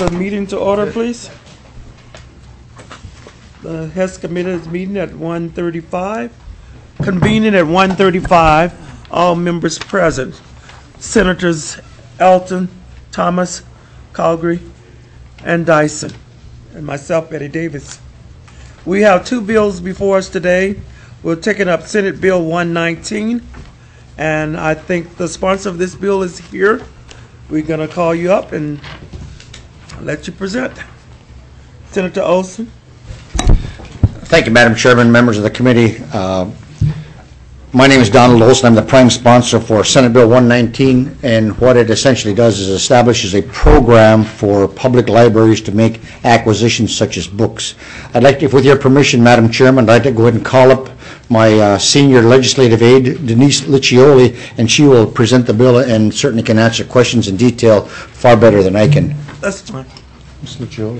the meeting to order, please. The HES committee is meeting at 1:35, convening at 1:35. All members present. Senators Elton, Thomas, Calgary, and Dyson, and myself, Betty Davis. We have two bills before us today. We're taking up Senate Bill 119, and I think the sponsor of this bill is here. We're going to call you up and let you present. Senator Olson. Thank you, Madam Chairman, members of the committee. My name is Donald Olson. I'm the prime sponsor for Senate Bill 119, and what it essentially does is establishes a program for public libraries to make acquisitions such as books. I'd like to, with your permission, Madam Chairman, I'd like to go ahead and call up my senior legislative aide, Denise Liccioli, and she will present the bill and certainly can answer questions in detail far better than I can. That's fine. Ms. Liccioli.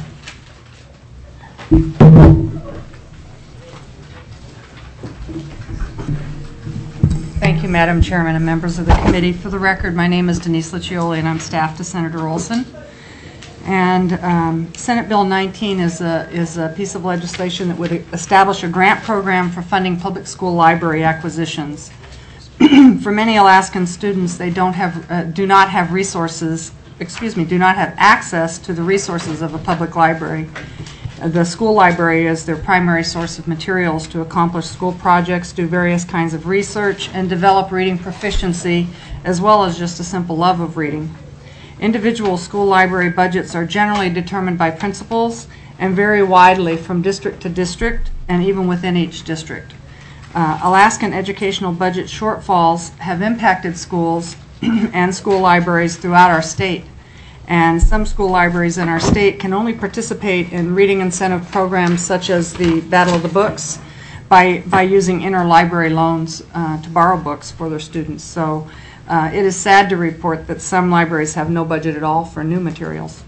Thank you, Madam Chairman and members of the committee. For the record, my name is Denise Liccioli, and I'm staff to Senator Olson. And Senate Bill 19 is a piece of legislation that would establish a grant program for funding public school library acquisitions. For many Alaskan students, they do not have access to the resources of a public library. The school library is their primary source of materials to accomplish school projects, do various kinds of research, and develop reading proficiency, as well as just a simple love of reading. Individual school library budgets are generally determined by principals and vary widely from district to district and even within each district. Alaskan educational budget shortfalls have impacted schools and school libraries throughout our state. And some school libraries in our state can only participate in reading incentive programs such as the Battle of the Books by using interlibrary loans to borrow books for their students. So it is sad to report that some libraries have no budget at all for new materials.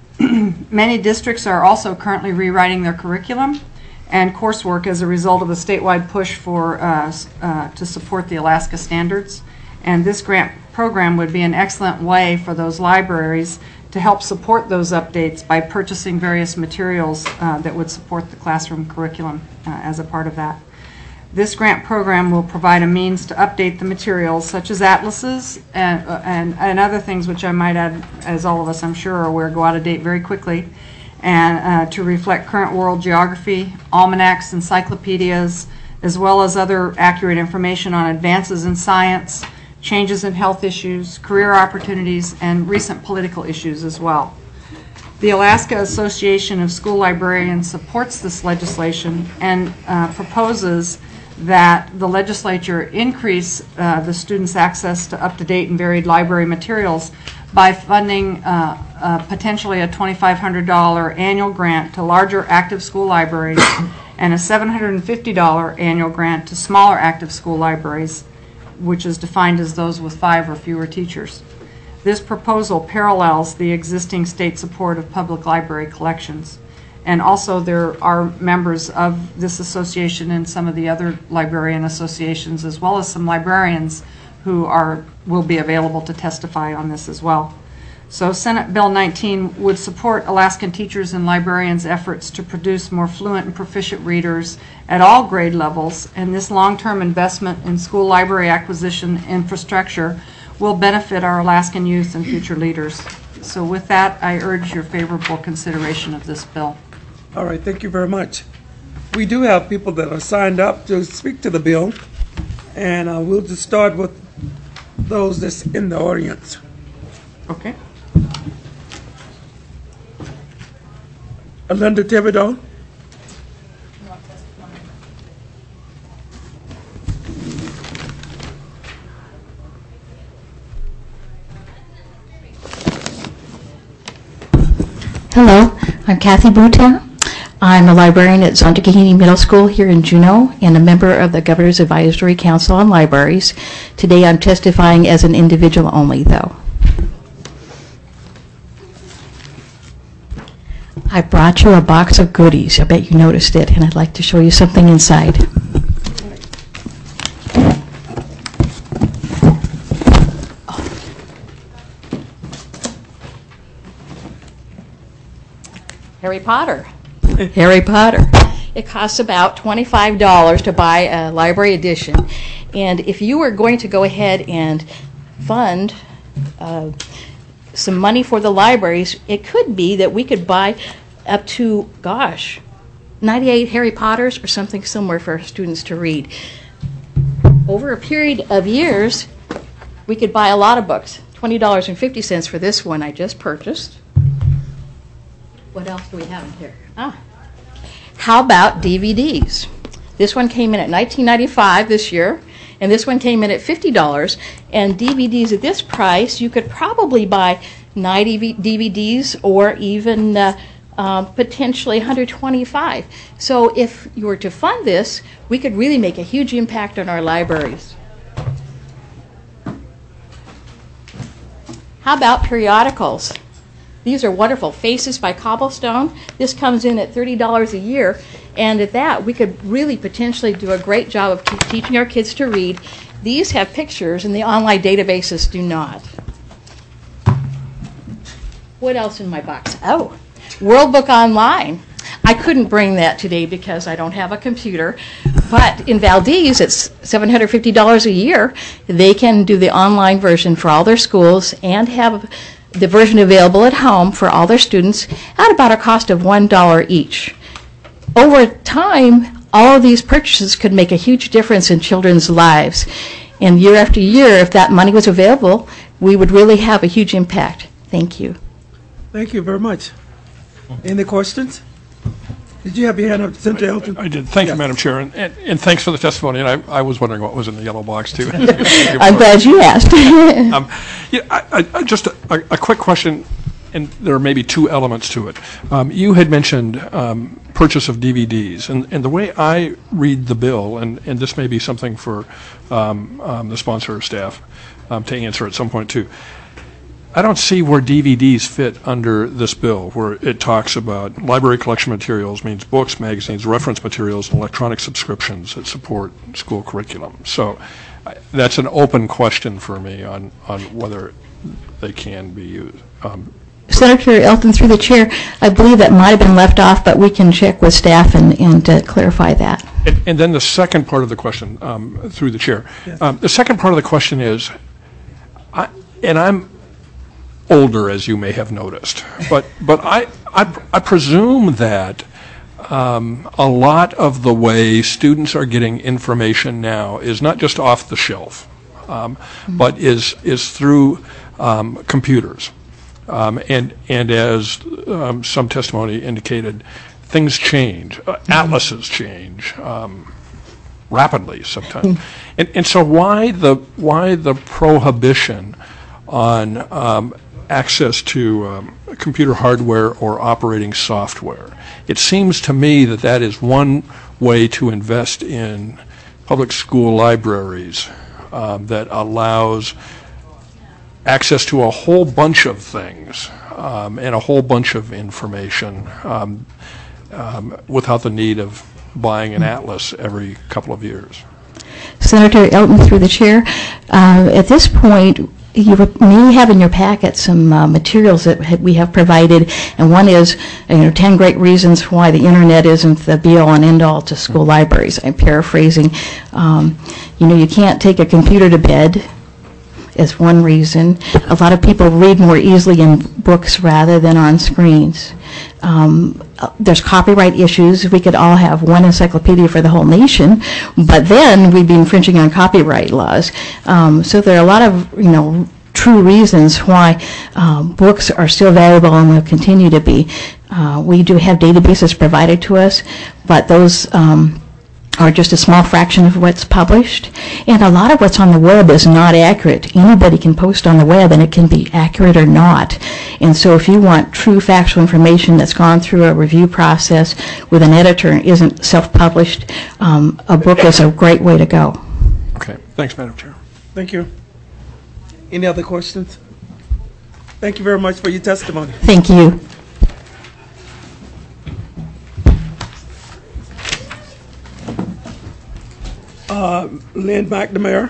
Many districts are also currently rewriting their curriculum and coursework as a result of a statewide push for to support the Alaska standards. And this grant program would be an excellent way for those libraries to help support those updates by purchasing various materials that would support the classroom curriculum as a part of that. This grant program will provide a means to update the materials such as atlases and other things which I might add, as all of us I'm sure are aware, go out of date very quickly, and to reflect current world geography, almanacs, encyclopedias, as well as other accurate information on advances in science, changes in health issues, career opportunities, and recent political issues as well. The Alaska Association of School Librarians supports this legislation and proposes that the legislature increase the students' access to up-to-date and varied library materials by funding potentially a $2,500 annual grant to larger active school libraries and a $750 annual grant to smaller active school libraries, which is defined as those with 5 or fewer teachers. This proposal parallels the existing state support of public library collections. And also there are members of this association and some of the other librarian associations, as well as some librarians who will be available to testify on this as well. So Senate Bill 19 would support Alaskan teachers and librarians' efforts to produce more fluent and proficient readers at all grade levels, and this long-term investment in school library acquisition infrastructure will benefit our Alaskan youth and future leaders. So with that, I urge your favorable consideration of this bill. All right, thank you very much. We do have people that are signed up to speak to the bill, and we'll just start with those that's in the audience. Okay. Linda Thibodeau. Hello, I'm Kathy Buta. I'm a librarian at Zondergehini Middle School here in Juneau and a member of the Governor's Advisory Council on Libraries. Today I'm testifying as an individual only, though. I brought you a box of goodies. I bet you noticed it, and I'd like to show you something inside. Harry Potter. Harry Potter. It costs about $25 to buy a library edition. And if you were going to go ahead and fund some money for the libraries, it could be that we could buy up to, 98 Harry Potters or something similar for students to read. Over a period of years, we could buy a lot of books. $20.50 for this one I just purchased. What else do we have in here? How about DVDs? This one came in at $19.95 this year, and this one came in at $50. And DVDs at this price, you could probably buy 90 DVDs or even potentially 125. So if you were to fund this, we could really make a huge impact on our libraries. How about periodicals? These are wonderful. Faces by Cobblestone. This comes in at $30 a year, and at that, we could really potentially do a great job of teaching our kids to read. These have pictures, and the online databases do not. What else in my box? Oh, World Book Online. I couldn't bring that today because I don't have a computer, but in Valdez, it's $750 a year. They can do the online version for all their schools and have the version available at home for all their students at about a cost of $1 each. Over time, all of these purchases could make a huge difference in children's lives. And year after year, if that money was available, we would really have a huge impact. Thank you. Thank you very much. Any questions? Did you have your hand up, Senator Elton? I did. Thank you, Madam Chair, and thanks for the testimony. And I was wondering what was in the yellow box, too. I'm glad you asked. Just a quick question, and there are maybe two elements to it. You had mentioned purchase of DVDs, and the way I read the bill, and this may be something for the sponsor or staff to answer at some point, too. I don't see where DVDs fit under this bill, where it talks about library collection materials means books, magazines, reference materials, and electronic subscriptions that support school curriculum. So that's an open question for me on whether they can be used. Senator Elton, through the chair, I believe that might have been left off, but we can check with staff and clarify that. And then the second part of the question, through the chair. Yes. The second part of the question is, I'm older, as you may have noticed, but I presume that a lot of the way students are getting information now is not just off the shelf, but is through computers. And as some testimony indicated, things change. Atlases change rapidly sometimes. And so why the prohibition on access to computer hardware or operating software? It seems to me that is one way to invest in public school libraries that allows access to a whole bunch of things and a whole bunch of information without the need of buying an atlas every couple of years. Senator Elton, through the chair, at this point, you may have in your packet some materials that we have provided, and one is 10 great reasons why the internet isn't the be-all and end-all to school libraries. I'm paraphrasing. You can't take a computer to bed is one reason. A lot of people read more easily in books rather than on screens. There's copyright issues. We could all have one encyclopedia for the whole nation, but then we'd be infringing on copyright laws. So there are a lot of, true reasons why books are still valuable and will continue to be. We do have databases provided to us, but those are just a small fraction of what's published. And a lot of what's on the web is not accurate. Anybody can post on the web and it can be accurate or not. And so if you want true factual information that's gone through a review process with an editor and isn't self-published, a book is a great way to go. Okay. Thanks, Madam Chair. Thank you. Any other questions? Thank you very much for your testimony. Thank you. Lynn McNamara.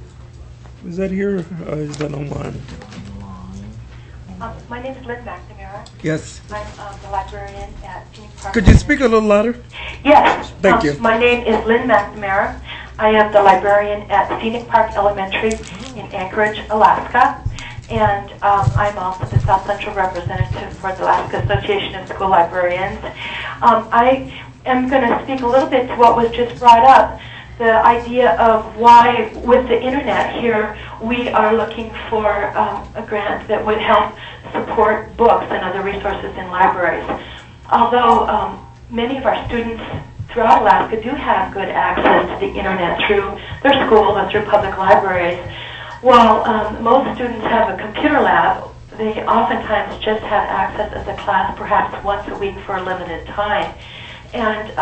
Is that here or is that online? My name is Lynn McNamara. McNamara. Yes. I'm the librarian at Phoenix Park. Could you speak a little louder? Yes. Thank you. My name is Lynn McNamara. I am the librarian at Phoenix Park Elementary in Anchorage, Alaska. And I'm also the South Central representative for the Alaska Association of School Librarians. I am going to speak a little bit to what was just brought up, the idea of why, with the internet here, we are looking for a grant that would help support books and other resources in libraries. Although many of our students throughout Alaska do have good access to the internet through their school and through public libraries, while most students have a computer lab, they oftentimes just have access as a class perhaps once a week for a limited time. And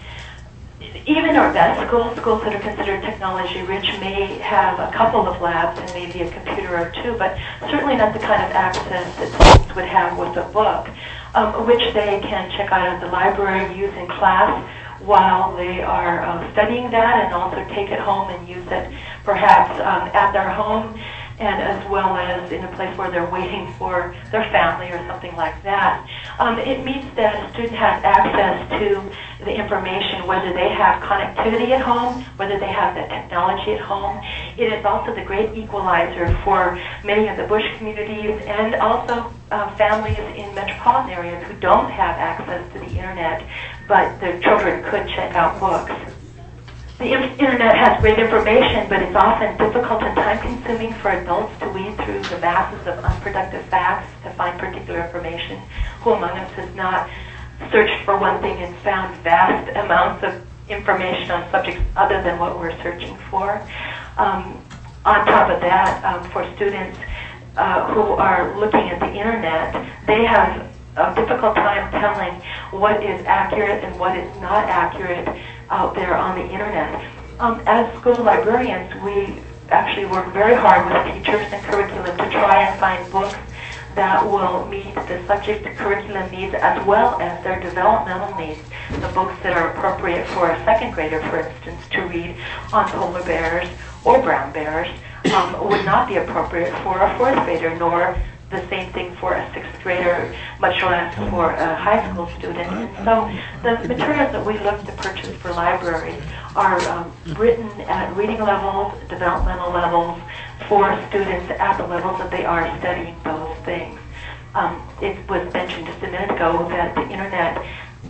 even our best schools that are considered technology rich may have a couple of labs and maybe a computer or two, but certainly not the kind of access that students would have with a book, which they can check out at the library, use in class while they are studying that, and also take it home and use it perhaps at their home, and as well as in a place where they're waiting for their family or something like that. It means that a student has access to the information, whether they have connectivity at home, whether they have the technology at home. It is also the great equalizer for many of the bush communities and also families in metropolitan areas who don't have access to the internet, but their children could check out books. The internet has great information, but it's often difficult and time-consuming for adults to weed through the masses of unproductive facts to find particular information. Who among us has not searched for one thing and found vast amounts of information on subjects other than what we're searching for? On top of that, for students who are looking at the internet, they have a difficult time telling what is accurate and what is not accurate out there on the internet. As school librarians, we actually work very hard with teachers and curriculum to try and find books that will meet the subject curriculum needs as well as their developmental needs. The books that are appropriate for a second grader, for instance, to read on polar bears or brown bears would not be appropriate for a fourth grader, nor the same thing for a sixth grader, much less for a high school student. And so the materials that we look to purchase for libraries are written at reading levels, developmental levels, for students at the levels that they are studying those things. It was mentioned just a minute ago that the internet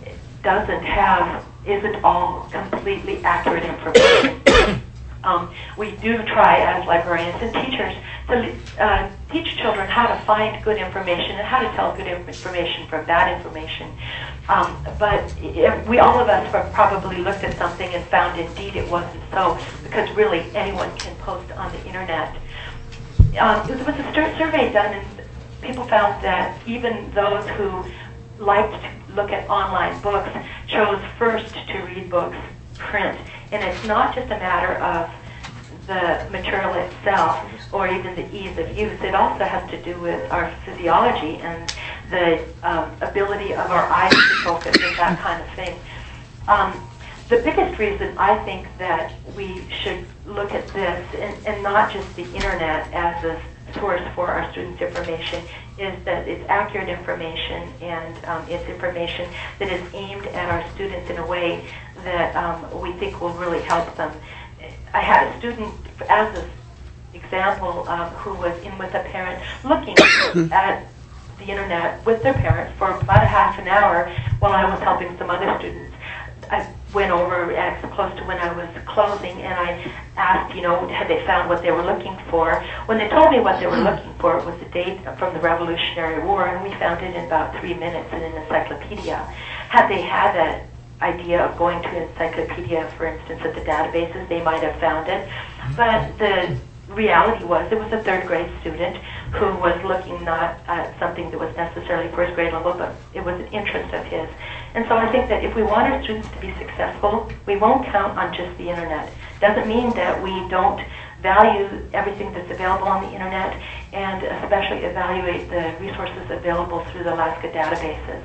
isn't all completely accurate information. We do try as librarians and teachers to teach children how to find good information and how to tell good information from bad information. But all of us have probably looked at something and found indeed it wasn't so, because really anyone can post on the internet. There was a survey done, and people found that even those who liked to look at online books chose first to read books print. And it's not just a matter of the material itself or even the ease of use. It also has to do with our physiology and the ability of our eyes to focus and that kind of thing. The biggest reason I think that we should look at this and not just the internet as a source for our students' information is that it's accurate information, and it's information that is aimed at our students in a way that we think will really help them. I had a student, as an example, who was in with a parent looking at the internet with their parent for about a half an hour while I was helping some other students. I went over as close to when I was closing, and I asked, had they found what they were looking for. When they told me what they were looking for, it was a date from the Revolutionary War, and we found it in about 3 minutes in an encyclopedia. Had they had that idea of going to an encyclopedia, for instance, at the databases, they might have found it. But the reality was it was a third grade student who was looking not at something that was necessarily first grade level, but it was an interest of his. And so I think that if we want our students to be successful, we won't count on just the internet. Doesn't mean that we don't value everything that's available on the internet, and especially evaluate the resources available through the Alaska databases.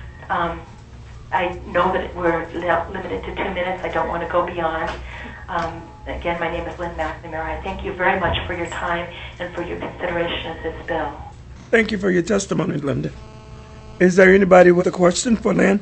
I know that we're limited to 2 minutes. I don't want to go beyond. Again, my name is Lynn McNamara. I thank you very much for your time and for your consideration of this bill. Thank you for your testimony, Linda. Is there anybody with a question for Lynn?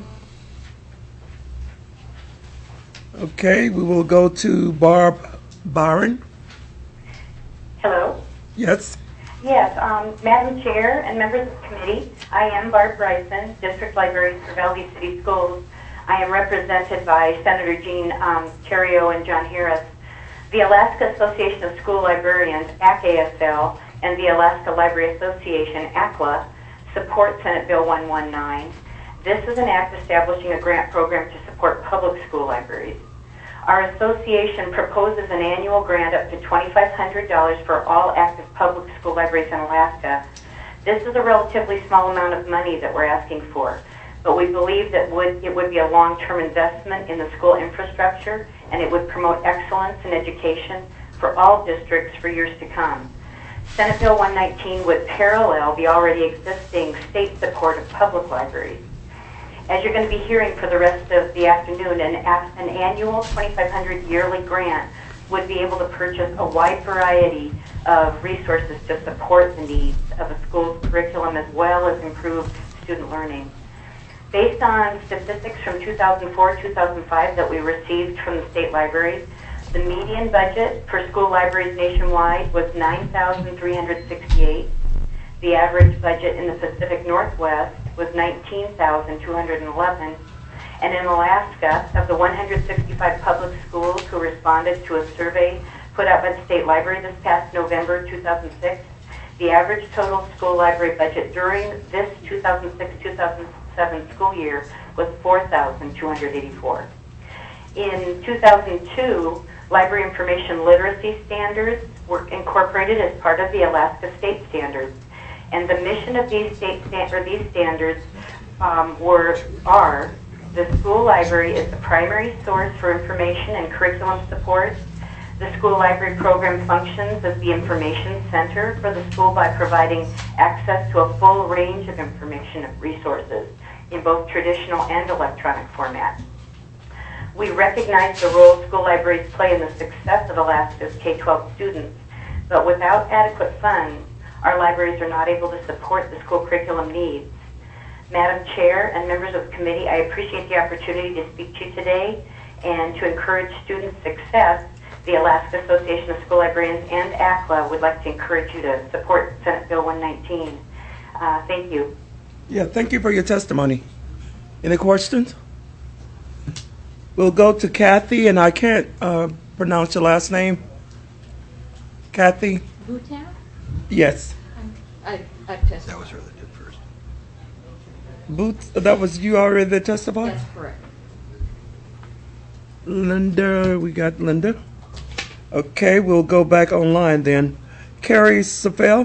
Okay, we will go to Barb Byron. Hello. Yes. Yes, Madam Chair and members of the committee, I am Barb Bryson, District Librarian for Valdez City Schools. I am represented by Senator Jean Terrio and John Harris. The Alaska Association of School Librarians, ACASL, and the Alaska Library Association, ACLA, support Senate Bill 119. This is an act establishing a grant program to support public school libraries. Our association proposes an annual grant up to $2,500 for all active public school libraries in Alaska. This is a relatively small amount of money that we're asking for, but we believe that it would be a long-term investment in the school infrastructure, and it would promote excellence in education for all districts for years to come. Senate Bill 119 would parallel the already existing state support of public libraries. As you're going to be hearing for the rest of the afternoon, an annual $2,500 yearly grant would be able to purchase a wide variety of resources to support the needs of a school's curriculum as well as improve student learning. Based on statistics from 2004-2005 that we received from the state libraries, the median budget for school libraries nationwide was $9,368. The average budget in the Pacific Northwest was $19,211. And in Alaska, of the 165 public schools who responded to a survey put out by the state library this past November 2006, the average total school library budget during this 2006-2007 school year was $4,284. In 2002, library information literacy standards were incorporated as part of the Alaska state standards. And the mission of these standards are the school library is the primary source for information and curriculum support. The school library program functions as the information center for the school by providing access to a full range of information and resources in both traditional and electronic formats. We recognize the role school libraries play in the success of Alaska's K-12 students, but without adequate funds, our libraries are not able to support the school curriculum needs. Madam Chair and members of the committee, I appreciate the opportunity to speak to you today and to encourage student success. The Alaska Association of School Librarians and ACLA would like to encourage you to support Senate Bill 119. Thank you. Yeah, thank you for your testimony. Any questions? We'll go to Kathy, and I can't pronounce your last name. Kathy? Bhutan? Yes. I've testified. That was her that did first. Booth, that was you already that testified? That's correct. Linda, we got Linda. Okay, we'll go back online then. Carrie Safel?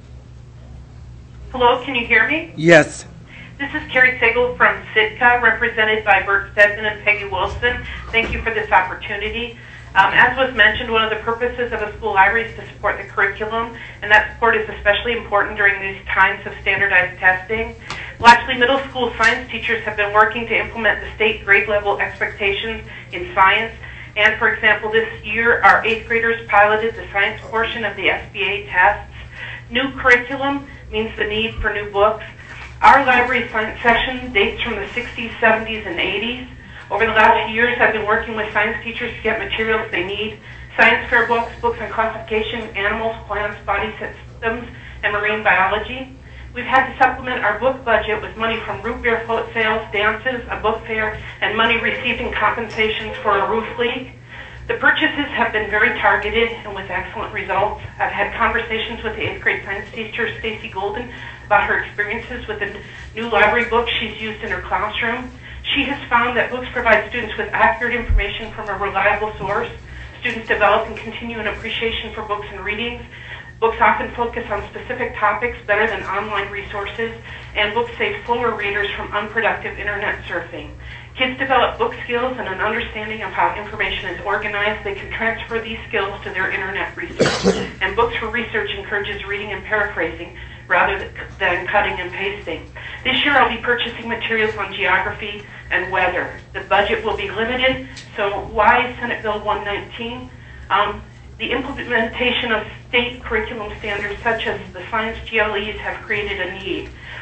Hello, can you hear me? Yes. This is Carrie Sagel from Sitka, represented by Bert Stedman and Peggy Wilson. Thank you for this opportunity. As was mentioned, one of the purposes of a school library is to support the curriculum, and that support is especially important during these times of standardized testing. Lastly, middle school science teachers have been working to implement the state grade level expectations in science. And for example, this year our 8th graders piloted the science portion of the SBA tests. New curriculum means the need for new books. Our library science session dates from the 60s, 70s, and 80s. Over the last few years, I've been working with science teachers to get materials they need: science fair books, books on classification, animals, plants, body systems, and marine biology. We've had to supplement our book budget with money from root beer float sales, dances, a book fair, and money received in compensations for a roof leak. The purchases have been very targeted and with excellent results. I've had conversations with the 8th grade science teacher, Stacy Golden, about her experiences with the new library books she's used in her classroom. She has found that books provide students with accurate information from a reliable source. Students develop and continue an appreciation for books and readings. Books often focus on specific topics better than online resources, and books save slower readers from unproductive internet surfing. Kids develop book skills and an understanding of how information is organized. They can transfer these skills to their internet research. And Books for Research encourages reading and paraphrasing rather than cutting and pasting. This year I'll be purchasing materials on geography and weather. The budget will be limited, so why Senate Bill 119? The implementation of state curriculum standards such as the science GLEs have created a need.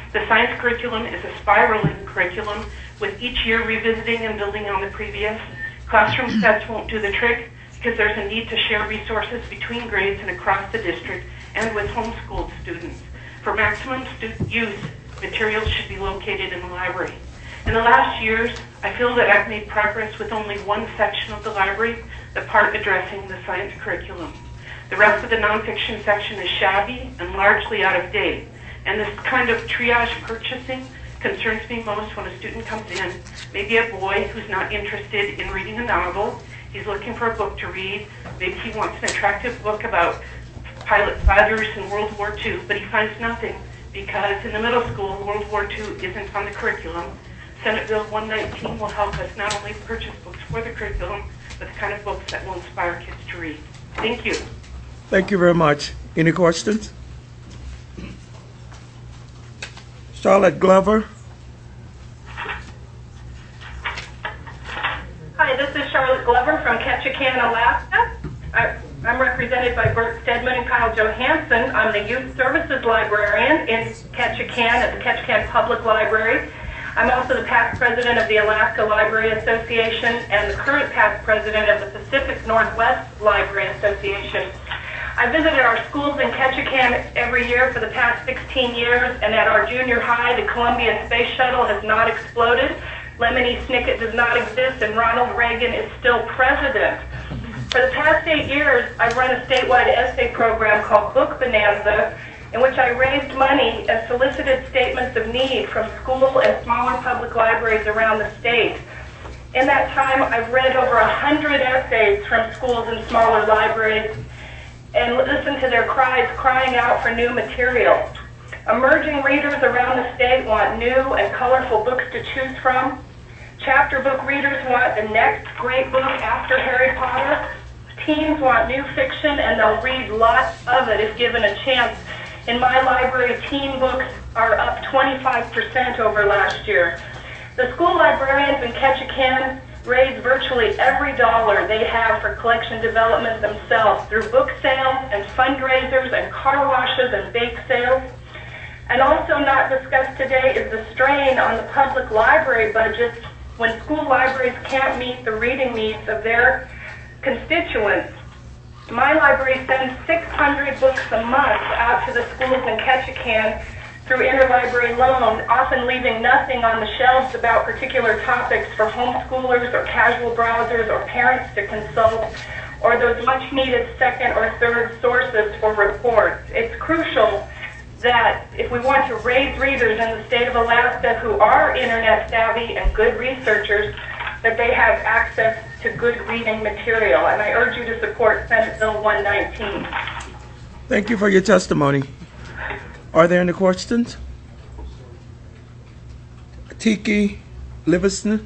The science curriculum is a spiraling curriculum, with each year revisiting and building on the previous. Classroom sets won't do the trick because there's a need to share resources between grades and across the district and with homeschooled students. For maximum student use, materials should be located in the library. In the last years, I feel that I've made progress with only one section of the library, the part addressing the science curriculum. The rest of the nonfiction section is shabby and largely out of date, and this kind of triage purchasing concerns me most when a student comes in, maybe a boy who's not interested in reading a novel, he's looking for a book to read, maybe he wants an attractive book about pilot fighters in World War II, but he finds nothing because in the middle school, World War II isn't on the curriculum. Senate Bill 119 will help us not only purchase books for the curriculum, but the kind of books that will inspire kids to read. Thank you. Thank you very much. Any questions? Charlotte Glover. Hi, this is Charlotte Glover from Ketchikan, Alaska. I'm represented by Bert Stedman and Kyle Johansson. I'm the Youth Services Librarian in Ketchikan at the Ketchikan Public Library. I'm also the past president of the Alaska Library Association and the current past president of the Pacific Northwest Library Association. I visited our schools in Ketchikan every year for the past 16 years, and at our junior high, the Columbia Space Shuttle has not exploded, Lemony Snicket does not exist, and Ronald Reagan is still president. For the past 8 years, I've run a statewide essay program called Book Bonanza, in which I raised money and solicited statements of need from school and smaller public libraries around the state. In that time, I've read over 100 essays from schools and smaller libraries and listened to their crying out for new material. Emerging readers around the state want new and colorful books to choose from. Chapter book readers want the next great book after Harry Potter. Teens want new fiction, and they'll read lots of it if given a chance. In my library, teen books are up 25% over last year. The school librarians in Ketchikan raise virtually every dollar they have for collection development themselves through book sales and fundraisers and car washes and bake sales. And also not discussed today is the strain on the public library budgets when school libraries can't meet the reading needs of their constituents. My library sends 600 books a month out to the schools in Ketchikan through interlibrary loan, often leaving nothing on the shelves about particular topics for homeschoolers or casual browsers or parents to consult, or those much needed second or third sources for reports. It's crucial that if we want to raise readers in the state of Alaska who are internet savvy and good researchers, that they have access to good reading material. And I urge you to support Senate Bill 119. Thank you for your testimony. Are there any questions? Tiki Livingston?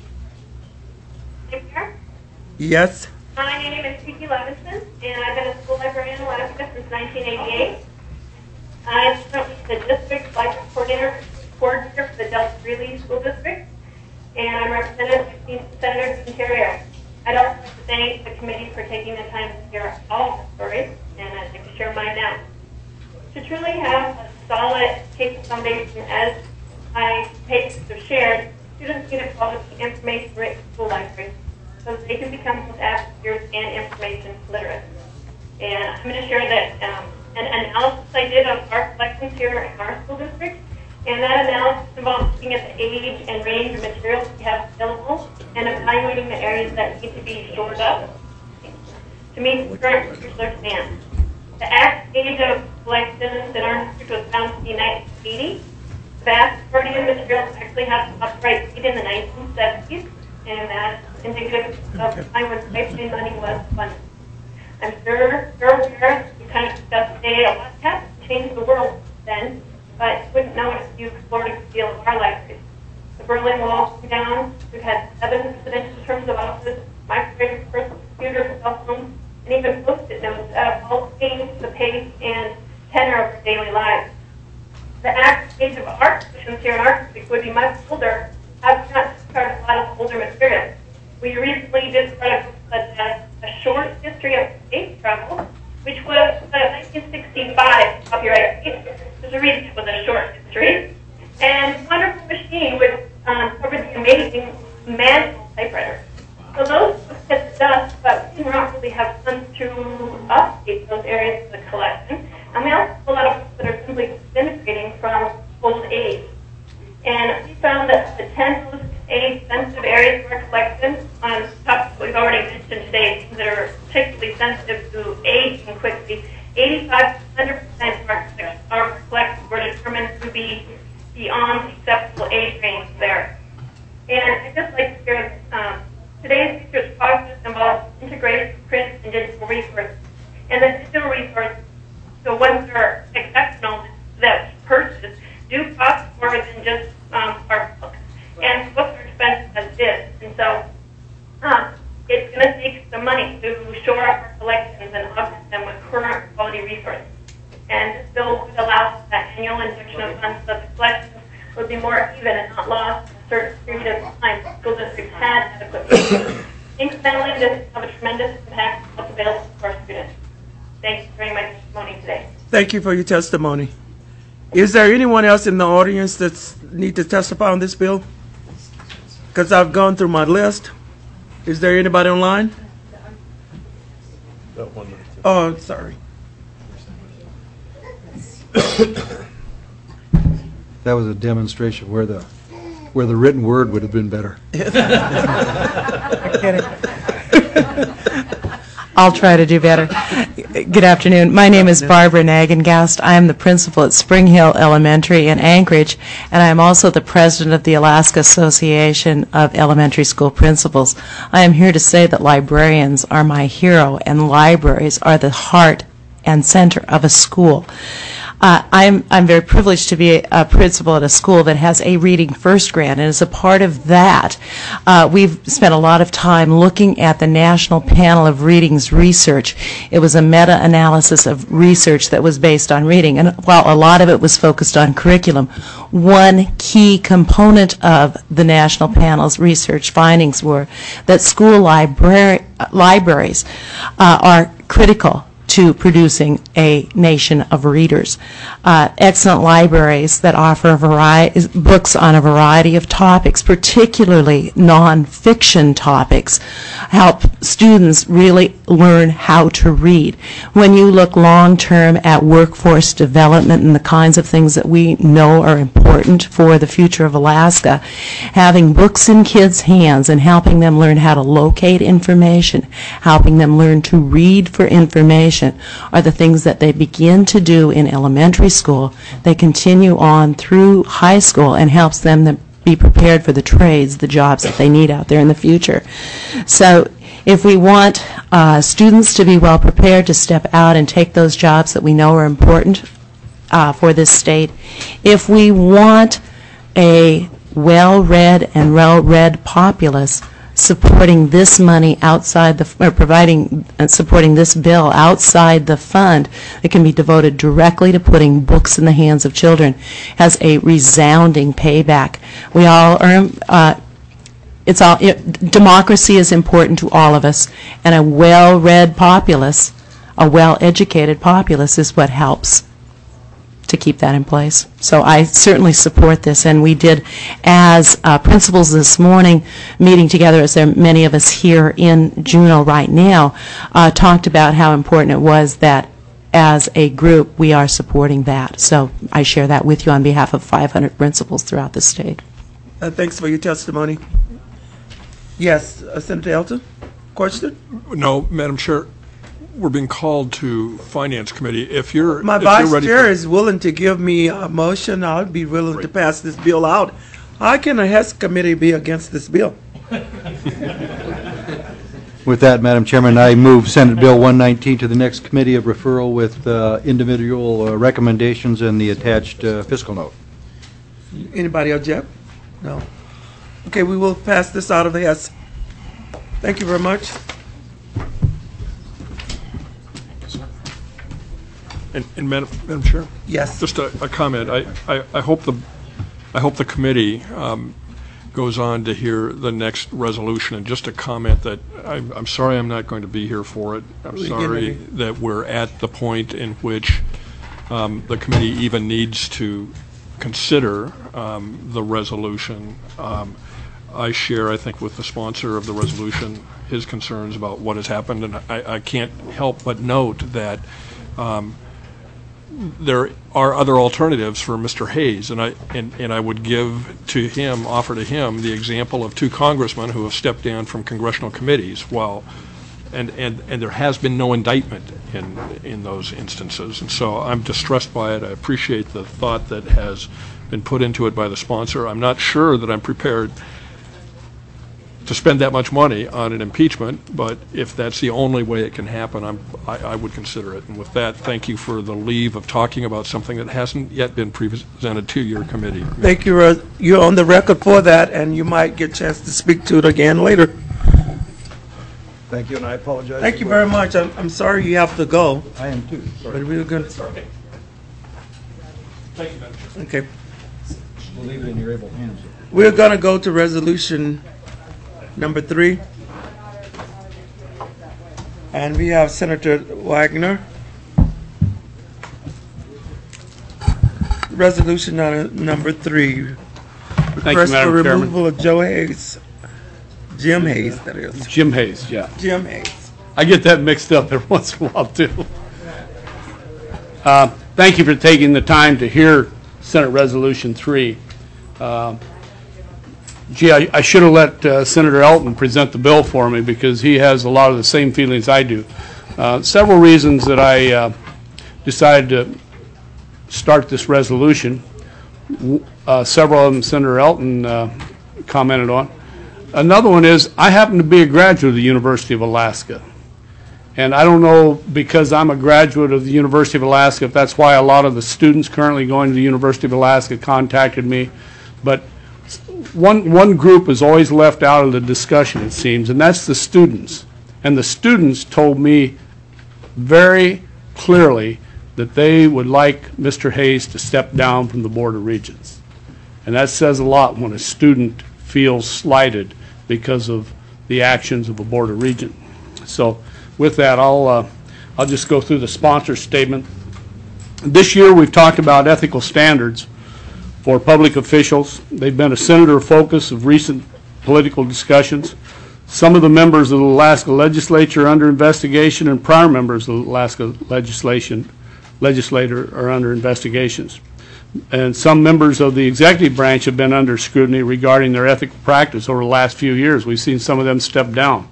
Yes. My name is Tiki Livingston, and I've been a school librarian in Alaska since 1988. I'm currently the district library coordinator for the Delta Greeley School District, and I'm represented by Senator Jean Terrio. I'd also like to thank the committee for taking the time to hear all of the stories, and I'd like to share mine now. To truly have a solid case foundation, as my papers have shared, students need to follow the information-rich school library so that they can become both advocates and information literate. And I'm going to share that an analysis I did of our collections here in our school district, and that analysis involves looking at the age and range of materials we have available and evaluating the areas that need to be shored up to meet the current particular demand. The average age of collections in our district was found to be 1980. The vast majority of materials actually have an upright date in the 1970s, and that's indicative of the time when pipeline money was funded. I'm sure you're aware, we kind of discussed today, a lot has changed the world then, but you wouldn't know it if you explored a good deal of our libraries. The Berlin Wall came down, we've had 7 presidential terms of office, microwaves, personal computers, cell phones, and even post-it notes that have all changed the pace and tenor of our daily lives. The average age of our collections here in our district would be much older. I've not discarded a lot of older materials. We recently discarded books such as A Short History of Space Travel, which was a 1965 copyright piece. There's a reason it was a short history. And wonderful machine would cover the amazing manual typewriter. So those books hit the dust, but we didn't really have funds to update those areas of the collection. And we also have a lot of books that are simply disintegrating from old age. And we found that the 10 most age-sensitive areas of our collection, on top of what we've already mentioned today, that are particularly sensitive to aging quickly, 85 to 100% of our collection were determined to be beyond the acceptable age range there. And I'd just like to share today's research process involves integration of print and digital resources. And the digital resources, the ones that are exceptional that we purchase, do cost more than just our books. And books are expensive as it is. And so it's going to take some money to shore up our collections and augment them with current quality resources. And this bill would allow that annual injection of funds so the collections would be more even and not lost in a certain period of time. School districts had adequate resources. Incrementally, this will have a tremendous impact on what's available to our students. Thank you for hearing my testimony today. Thank you for your testimony. Is there anyone else in the audience that need to testify on this bill? Because I've gone through my list. Is there anybody online? Oh, sorry. That was a demonstration where the written word would have been better. I'll try to do better. Good afternoon. My name is Barbara Nagengast. I am the principal at Spring Hill Elementary in Anchorage, and I am also the president of the Alaska Association of Elementary School Principals. I am here to say that librarians are my hero, and libraries are the heart and center of a school. I'm very privileged to be a principal at a school that has a Reading First grant, and as a part of that, we've spent a lot of time looking at the National Panel of Reading's research. It was a meta-analysis of research that was based on reading, and while a lot of it was focused on curriculum, one key component of the National Panel's research findings were that school libraries are critical to producing a nation of readers. Excellent libraries that offer books on a variety of topics, particularly non-fiction topics, help students really learn how to read. When you look long-term at workforce development and the kinds of things that we know are important for the future of Alaska, having books in kids' hands and helping them learn how to locate information, helping them learn to read for information, are the things that they begin to do in elementary school. They continue on through high school and helps them to be prepared for the trades, the jobs that they need out there in the future. So if we want students to be well prepared to step out and take those jobs that we know are important for this state, if we want a well-read and well-read populace supporting this money outside the, or providing and supporting this bill outside the fund that can be devoted directly to putting books in the hands of children, has a resounding payback. We all earn, democracy is important to all of us, and a well-read populace, a well-educated populace is what helps to keep that in place. So I certainly support this, and we did, as principals this morning, meeting together, as there are many of us here in Juneau right now, talked about how important it was that as a group we are supporting that. So I share that with you on behalf of 500 principals throughout the state. Thanks for your testimony. Yes, Senator Elton, question? No, Madam Chair. We're being called to Finance Committee. If you're my vice chair is willing to give me a motion, I'd be willing to pass this bill out. How can a HES committee be against this bill? With that, Madam Chairman, I move Senate Bill 119 to the next committee of referral with individual recommendations and the attached fiscal note. Anybody object? No. Okay, we will pass this out of the HES. Thank you very much. And Madam Chair? Yes. Just a comment. I hope the committee goes on to hear the next resolution. And just a comment that I'm sorry I'm not going to be here for it. I'm sorry that we're at the point in which the committee even needs to consider the resolution. I share, I think, with the sponsor of the resolution, his concerns about what has happened, and I can't help but note that there are other alternatives for Mr. Hayes, and I would offer to him the example of 2 congressmen who have stepped down from congressional committees and there has been no indictment in those instances. And so I'm distressed by it. I appreciate the thought that has been put into it by the sponsor. I'm not sure that I'm prepared to spend that much money on an impeachment, but if that's the only way it can happen, I would consider it. And with that, thank you for the leave of talking about something that hasn't yet been presented to your committee. Thank you. You're on the record for that, and you might get a chance to speak to it again later. Thank you, and I apologize. Thank you very much. I'm sorry you have to go. I am too. But we're going to... Thank you, Madam Chair. Okay. We'll leave it in your able hands. We're going to go to resolution number 3. And we have Senator Wagner. Resolution number 3. Request for removal of Joe Hayes. Jim Hayes, that is. Jim Hayes, yeah. Jim Hayes. I get that mixed up every once in a while, too. Thank you for taking the time to hear Senate Resolution 3. I should have let Senator Elton present the bill for me because he has a lot of the same feelings I do. Several reasons that I decided to start this resolution. Several of them Senator Elton commented on. Another one is I happen to be a graduate of the University of Alaska. And I don't know, because I'm a graduate of the University of Alaska, if that's why a lot of the students currently going to the University of Alaska contacted me. But one group is always left out of the discussion, it seems, and that's the students. And the students told me very clearly that they would like Mr. Hayes to step down from the Board of Regents. And that says a lot when a student feels slighted because of the actions of a Board of Regents. So with that, I'll just go through the sponsor statement. This year we've talked about ethical standards for public officials. They've been a center focus of recent political discussions. Some of the members of the Alaska Legislature are under investigation, and prior members of the Alaska Legislature are under investigations. And some members of the executive branch have been under scrutiny regarding their ethical practice over the last few years. We've seen some of them step down.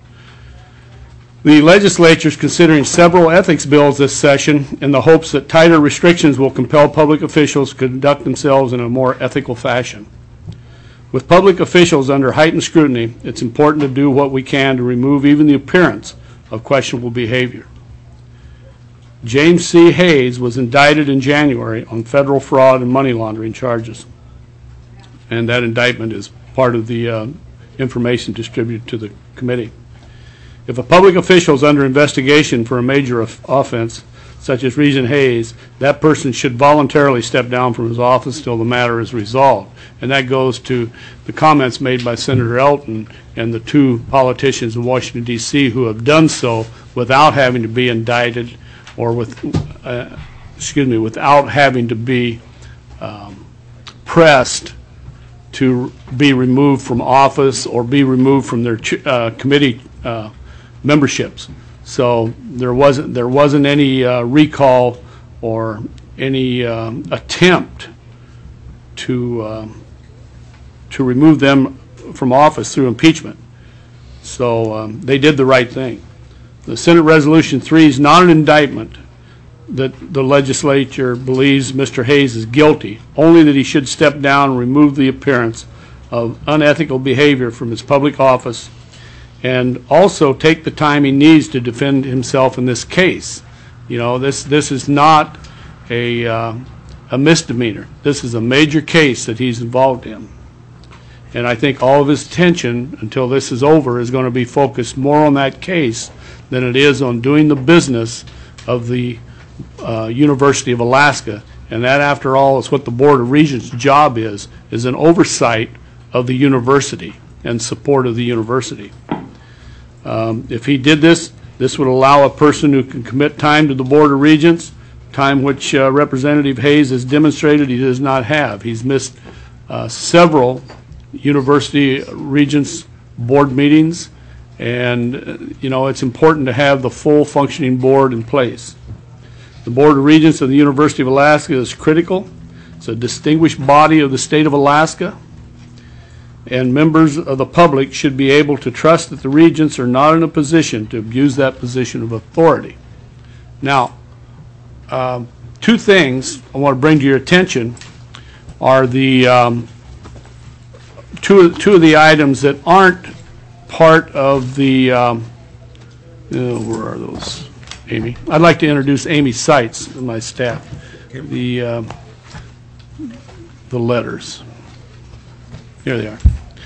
The legislature is considering several ethics bills this session in the hopes that tighter restrictions will compel public officials to conduct themselves in a more ethical fashion. With public officials under heightened scrutiny, it's important to do what we can to remove even the appearance of questionable behavior. James C. Hayes was indicted in January on federal fraud and money laundering charges. And that indictment is part of the information distributed to the committee. If a public official is under investigation for a major offense, such as Regent Hayes, that person should voluntarily step down from his office till the matter is resolved. And that goes to the comments made by Senator Elton and the 2 politicians in Washington, D.C. who have done so without having to be indicted or without having to be pressed to be removed from office or be removed from their committee memberships. So there wasn't any recall or any attempt to remove them from office through impeachment. So they did the right thing. The Senate Resolution 3 is not an indictment that the legislature believes Mr. Hayes is guilty, only that he should step down and remove the appearance of unethical behavior from his public office, and also take the time he needs to defend himself in this case. You know, this is not a misdemeanor. This is a major case that he's involved in. And I think all of his attention until this is over is going to be focused more on that case than it is on doing the business of the University of Alaska. And that, after all, is what the Board of Regents' job is an oversight of the university and support of the university. If he did this, this would allow a person who can commit time to the Board of Regents, time which Representative Hayes has demonstrated he does not have. He's missed several University Regents board meetings, and it's important to have the full functioning board in place. The Board of Regents of the University of Alaska is critical. It's a distinguished body of the state of Alaska, and members of the public should be able to trust that the regents are not in a position to abuse that position of authority. Now, two things I want to bring to your attention are the two of the items that aren't part of the where are those, Amy? I'd like to introduce Amy Seitz and my staff. The letters. Here they are.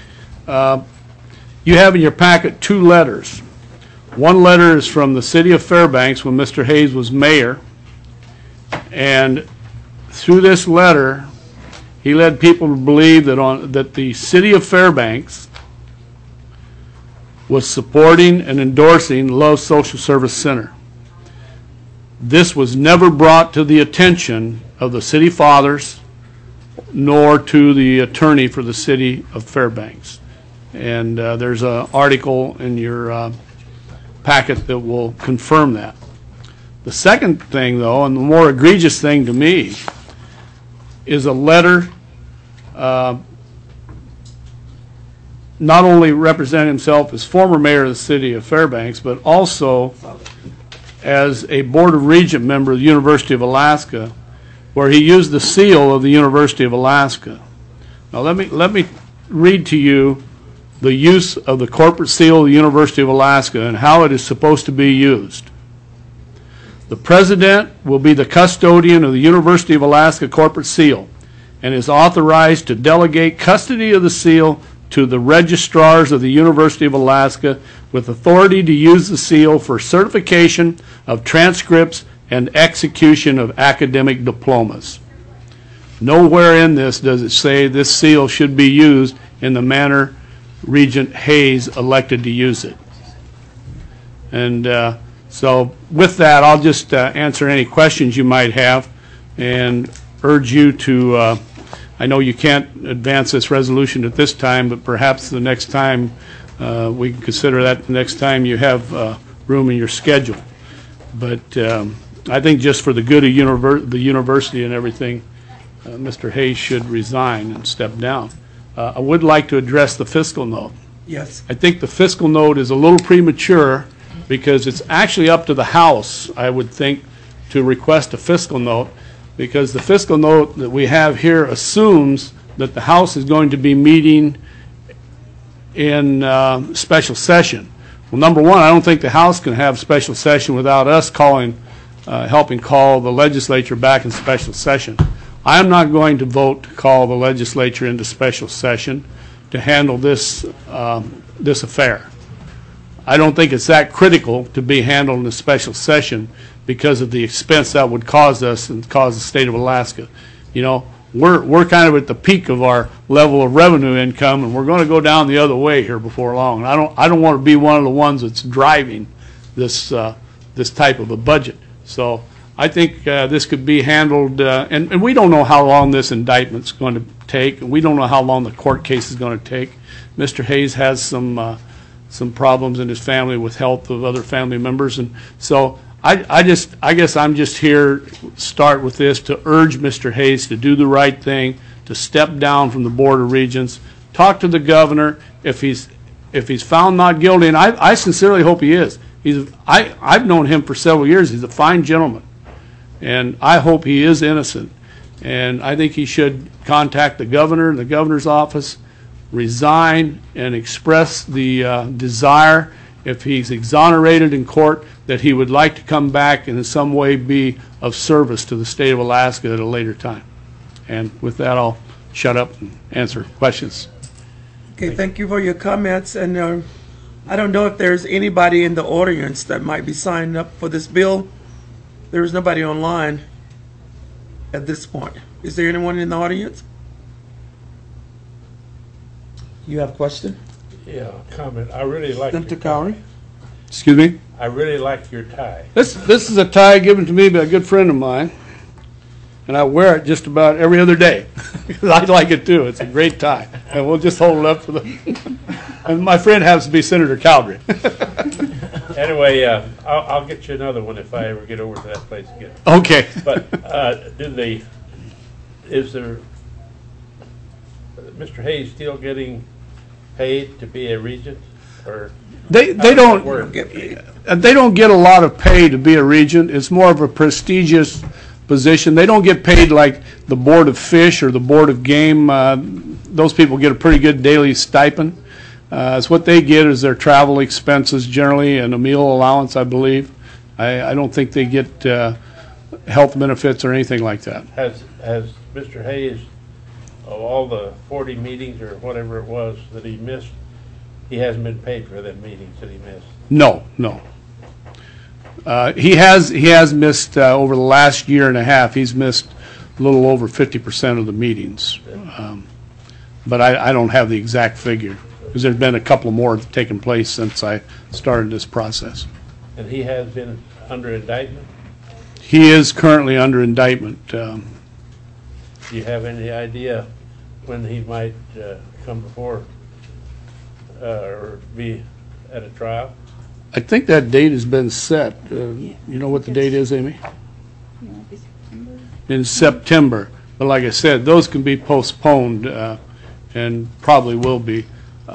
You have in your packet two letters. One letter is from the city of Fairbanks when Mr. Hayes was mayor, and through this letter he led people to believe that the city of Fairbanks was supporting and endorsing Love Social Service Center. This was never brought to the attention of the city fathers nor to the attorney for the city of Fairbanks. And there's an article in your packet that will confirm that. The second thing, though, and the more egregious thing to me, is a letter not only representing himself as former mayor of the city of Fairbanks, but also as a Board of Regent member of the University of Alaska, where he used the seal of the University of Alaska. Now let me read to you the use of the corporate seal of the University of Alaska and how it is supposed to be used. The president will be the custodian of the University of Alaska corporate seal and is authorized to delegate custody of the seal to the registrars of the University of Alaska with authority to use the seal for certification of transcripts and execution of academic diplomas. Nowhere in this does it say this seal should be used in the manner Regent Hayes elected to use it. And so with that, I'll just answer any questions you might have and urge you to, I know you can't advance this resolution at this time, but perhaps the next time we can consider that the next time you have room in your schedule. But I think just for the good of the university and everything, Mr. Hayes should resign and step down. I would like to address the fiscal note. Yes. I think the fiscal note is a little premature because it's actually up to the House, I would think, to request a fiscal note, because the fiscal note that we have here assumes that the House is going to be meeting in special session. Well, number one, I don't think the House can have special session without us helping call the legislature back in special session. I am not going to vote to call the legislature into special session to handle this affair. I don't think it's that critical to be handled in a special session because of the expense that would cause us and cause the state of Alaska. You know, we're kind of at the peak of our level of revenue income, and we're going to go down the other way here before long. And I don't want to be one of the ones that's driving this this type of a budget. So I think this could be handled, and we don't know how long this indictment's going to take, and we don't know how long the court case is going to take. Mr. Hayes has some problems in his family with health of other family members, and so I guess I'm just here start with this to urge Mr. Hayes to do the right thing, to step down from the Board of Regents, talk to the governor if he's found not guilty, and I sincerely hope he is. I've known him for several years. He's a fine gentleman, and I hope he is innocent. And I think he should contact the governor and the governor's office, resign, and express the desire, if he's exonerated in court, that he would like to come back and in some way be of service to the state of Alaska at a later time. And with that, I'll shut up and answer questions. Okay, thank you for your comments. And I don't know if there's anybody in the audience that might be signing up for this bill. There is nobody online at this point. Is there anyone in the audience? You have a question? Yeah, comment. I really like Senator Cowrie? Excuse me? I really like your tie. This is a tie given to me by a good friend of mine. and I wear it just about every other day. I like it too. It's a great tie, and we'll just hold it up for the. And my friend happens to be Senator Cowdery. Anyway, I'll get you another one if I ever get over to that place again. Okay. But is there Mr. Hayes still getting paid to be a regent, or they don't get a lot of pay to be a regent. It's more of a prestigious position. They don't get paid like the Board of Fish or the Board of Game. Those people get a pretty good daily stipend. It's what they get is their travel expenses generally and a meal allowance, I believe. I don't think they get health benefits or anything like that. Has Mr. Hayes, of all the 40 meetings or whatever it was that he missed, he hasn't been paid for them meetings that he missed? No. He has missed over the last year and a half. He's missed a little over 50% of the meetings, but I don't have the exact figure because there's been a couple more taking place since I started this process. And he has been under indictment? He is currently under indictment. Do you have any idea when he might come before or be at a trial? I think that date has been set. You know what the date is, Amy? In September. But like I said, those can be postponed and probably will be.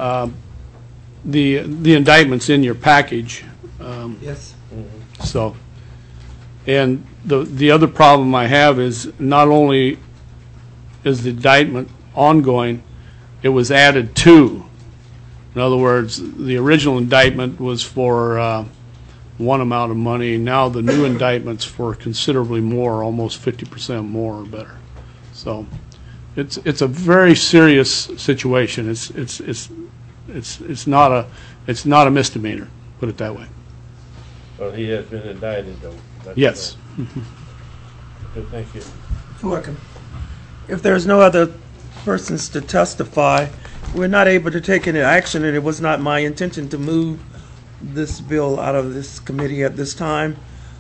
The indictment's in your package. Yes. So, and the other problem I have is not only is the indictment ongoing, it was added to. In other words, the original indictment was for one amount of money. Now the new indictment's for considerably more, almost 50% more or better. So, it's a very serious situation. It's not a misdemeanor. Put it that way. Well, he has been indicted, though. That's yes. Good, thank you. You're welcome. If there's no other persons to testify, we're not able to take any action, and it was not my intention to move this bill out of this committee at this time.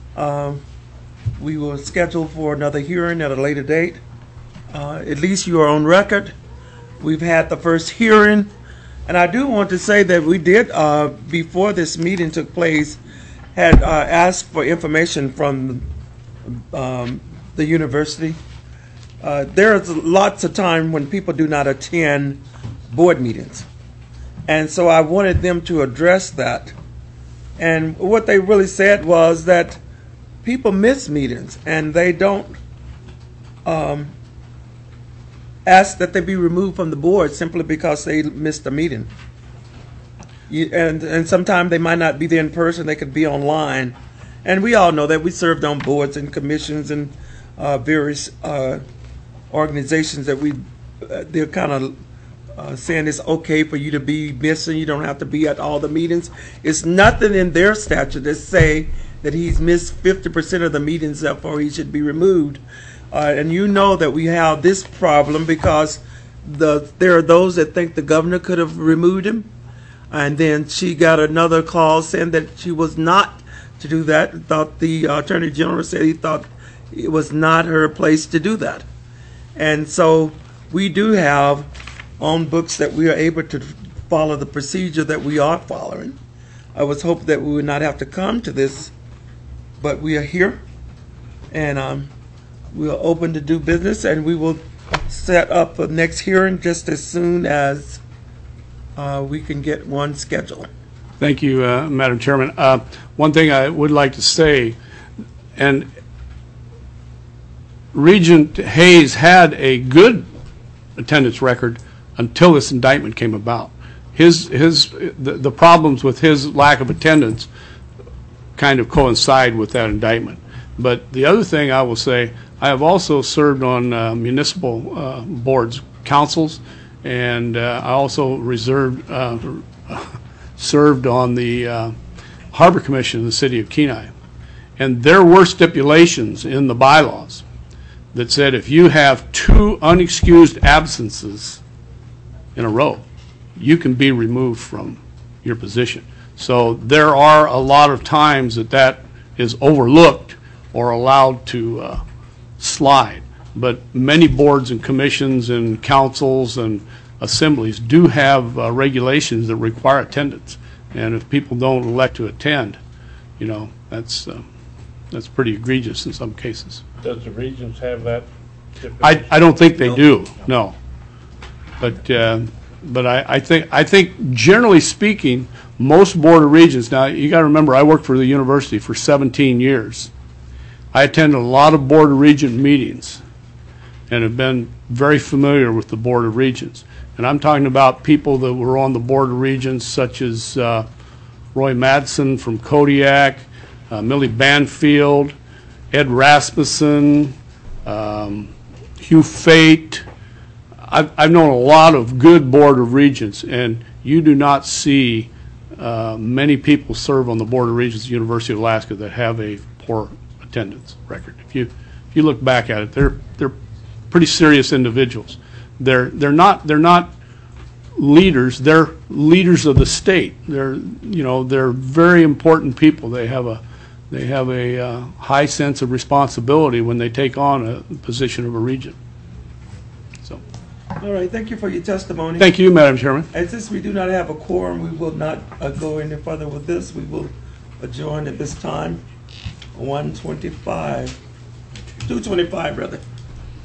We will schedule for another hearing at a later date. At least you are on record. We've had the first hearing, and I do want to say that we did, before this meeting took place, had asked for information from the university. There's lots of time when people do not attend board meetings, and so I wanted them to address that. And what they really said was that people miss meetings, and they don't ask that they be removed from the board simply because they missed a meeting. And sometimes they might not be there in person, they could be online. And we all know that we served on boards and commissions and various organizations that they're kind of saying it's okay for you to be missing. You don't have to be at all the meetings. It's nothing in their statute that say that he's missed 50% of the meetings, therefore he should be removed. And you know that we have this problem because there are those that think the governor could have removed him. And then she got another call saying that she was not to do that. Thought the Attorney General said he thought it was not her place to do that. And so we do have on books that we are able to follow the procedure that we are following. I was hoping that we would not have to come to this, but we are here, and we are open to do business, and we will set up a next hearing just as soon as we can get one scheduled. Thank you, Madam Chairman. One thing I would like to say, and Regent Hayes had a good attendance record until this indictment came about. The problems with his lack of attendance kind of coincide with that indictment. But the other thing I will say, I have also served on municipal boards, councils, and I also served on the Harbor Commission in the city of Kenai. And there were stipulations in the bylaws that said if you have 2 unexcused absences in a row, you can be removed from your position. So there are a lot of times that is overlooked or allowed to slide. but many boards and commissions and councils and assemblies do have regulations that require attendance. And if people don't elect to attend, you know, that's pretty egregious in some cases. Does the regions have that? I don't think they do, no. But I think generally speaking, most Board of Regents, now you got to remember, I worked for the university for 17 years. I attended a lot of Board of Regent meetings and have been very familiar with the Board of Regents. And I'm talking about people that were on the Board of Regents, such as Roy Madsen from Kodiak, Millie Banfield, Ed Rasmussen, Hugh Fate. I've known a lot of good Board of Regents, and you do not see many people serve on the Board of Regents at the University of Alaska that have a poor attendance record. If you look back at it, they're pretty serious individuals. They're not leaders. They're leaders of the state. They're very important people. They have a high sense of responsibility when they take on a position of a regent. So. All right, thank you for your testimony. Thank you, Madam Chairman. And since we do not have a quorum, we will not go any further with this. We will adjourn at this time, 2:25 rather.